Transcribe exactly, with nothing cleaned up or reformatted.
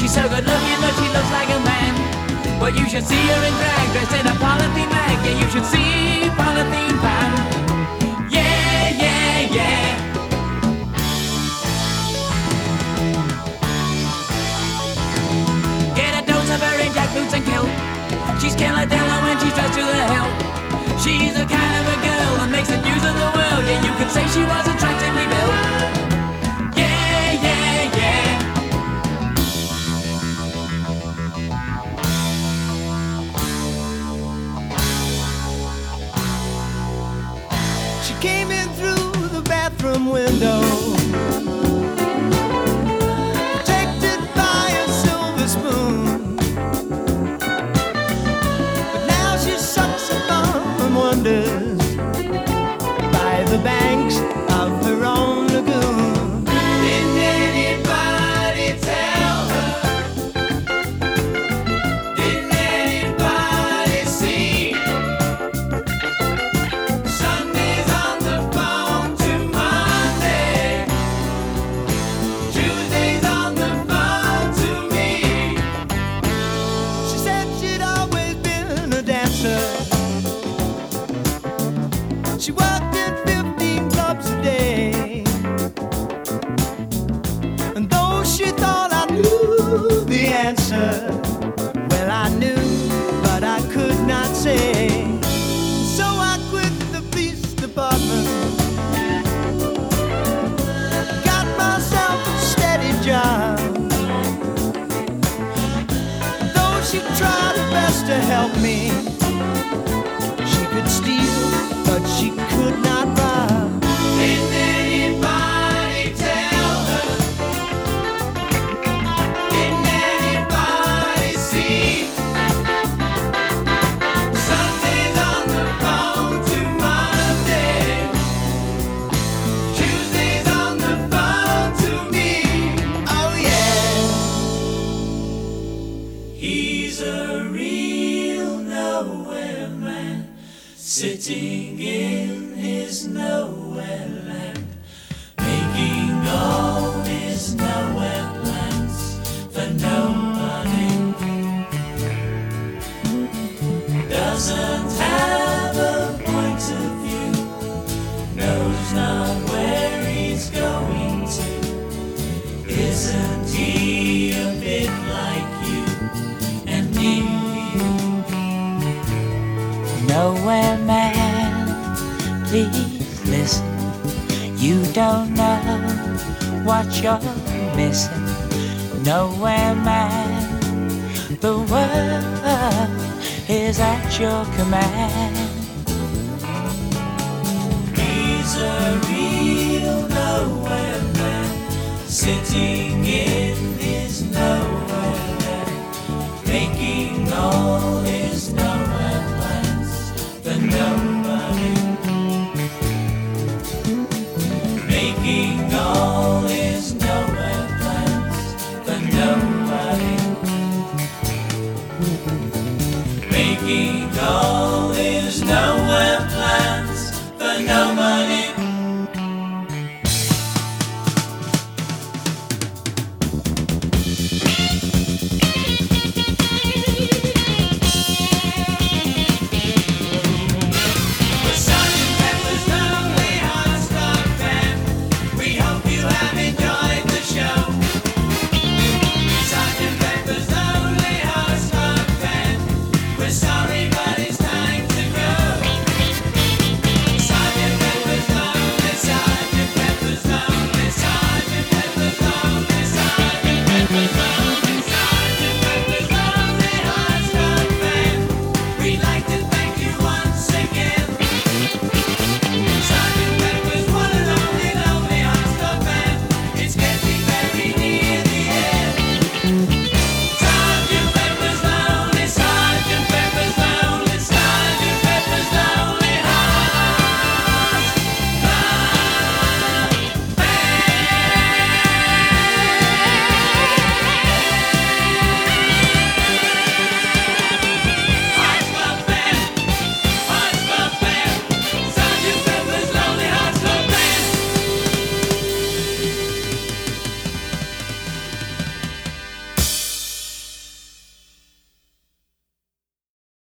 She's so good looking that she looks like a man. But you should see her in drag, dressed in a polythene bag. Yeah, you should see Polythene Pam. Yeah, yeah, yeah. Get a dose of her in jackboots and kilt. She's Philadelphia when she's dressed to the hilt. She's the kind of a girl that makes the news of the world. Yeah, you could say she was attractively built. Yeah, yeah, yeah. She came in through the bathroom window, protected by a silver spoon. But now she sucks her thumb and wonders by the banks of her own lagoon. Didn't anybody tell her? Didn't anybody see? Sunday's on the phone to Monday, Tuesday's on the phone to me. She said she'd always been a dancer. She worked in fifteen clubs a day. And though she thought I knew the answer, well, I knew, but I could not say. So I quit the police department, got myself a steady job. Though she tried her best to help me, she could steal, but she could not rob. Didn't anybody tell her? Didn't anybody see? Sunday's on the phone to Monday, Tuesday's on the phone to me. Oh yeah. He's a real nowhere man, sitting in his nowhere land, making all his nowhere plans for nobody. Doesn't have a point of view, knows not where he's going to. Isn't he a bit like you and me? Nowhere man, please listen. You don't know what you're missing. Nowhere man, the world is at your command. He's a real nowhere man, sitting in